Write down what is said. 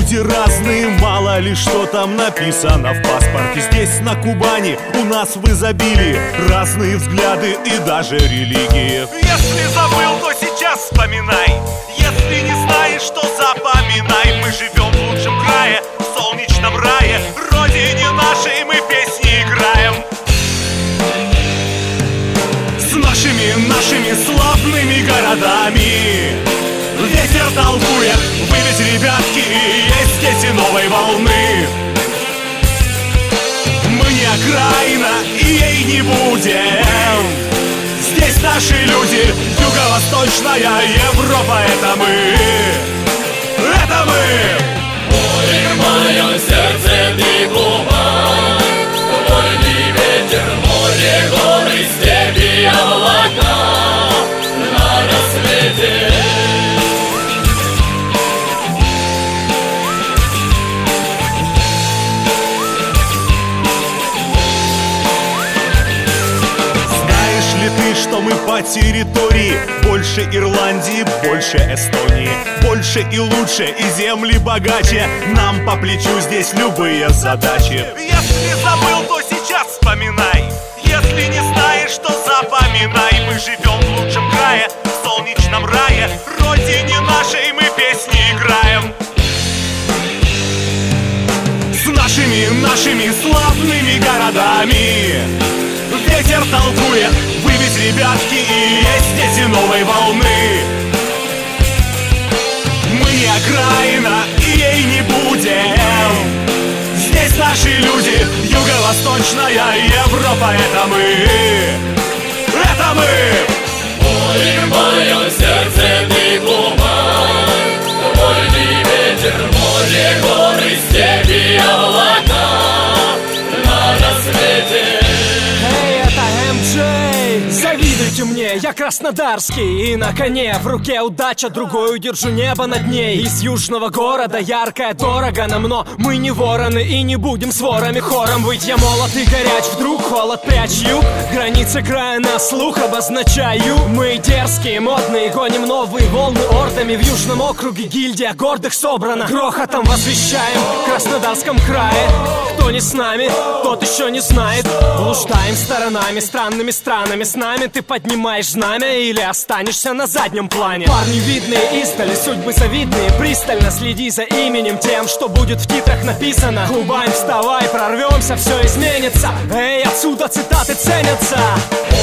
Люди разные, мало ли что там написано в паспорте. Здесь, на Кубани, у нас в изобилии разные взгляды и даже религии. Если забыл, то сейчас вспоминай. Если не знаешь, то запоминай. Мы живем в лучшем крае, в солнечном рае. Родине нашей мы песни играем. С нашими славными городами ветер толкует, вы ведь, ребятки, есть дети новой волны. Мы не окраина, и ей не будем. Здесь наши люди, юго-восточная Европа, это мы. Это мы. Море в моем сердце ты глубок, вольный ветер, море, горы, степи, облака на рассвете. Что мы по территории больше Ирландии, больше Эстонии, больше и лучше, и земли богаче. Нам по плечу здесь любые задачи. Если забыл, то сейчас вспоминай. Если не знаешь, то запоминай. Мы живем в лучшем крае, в солнечном рае. Родине нашей мы песни играем. С нашими славными городами ветер толкует, вы ведь, ребятки, и есть дети новой волны. Мы не окраина, и ей не будем. Здесь наши люди, юго-восточная Европа, это мы. Это мы. Море в моем сердце ты глубок, вольный ветер, море, горы, степи, облака на рассвете. Завидуйте мне, я краснодарский, и на коне в руке удача, другой удержу небо над ней. Из южного города яркое дорого нам, но мы не вороны и не будем с ворами хором выть. Я молод и горяч, вдруг холод прячь юг, границы края на слух обозначаю. Мы дерзкие, модные, гоним новые волны ордами. В южном округе гильдия гордых собрана, грохотом возвещаем в Краснодарском крае. Кто не с нами, тот еще не знает. Блуждаем сторонами, странными странами. С нами ты поднимаешь знамя или останешься на заднем плане. Парни видные издали, судьбы завидные. Пристально следи за именем, тем, что будет в титрах написано. Кубань, вставай, прорвемся, все изменится. Эй, отсюда цитаты ценятся.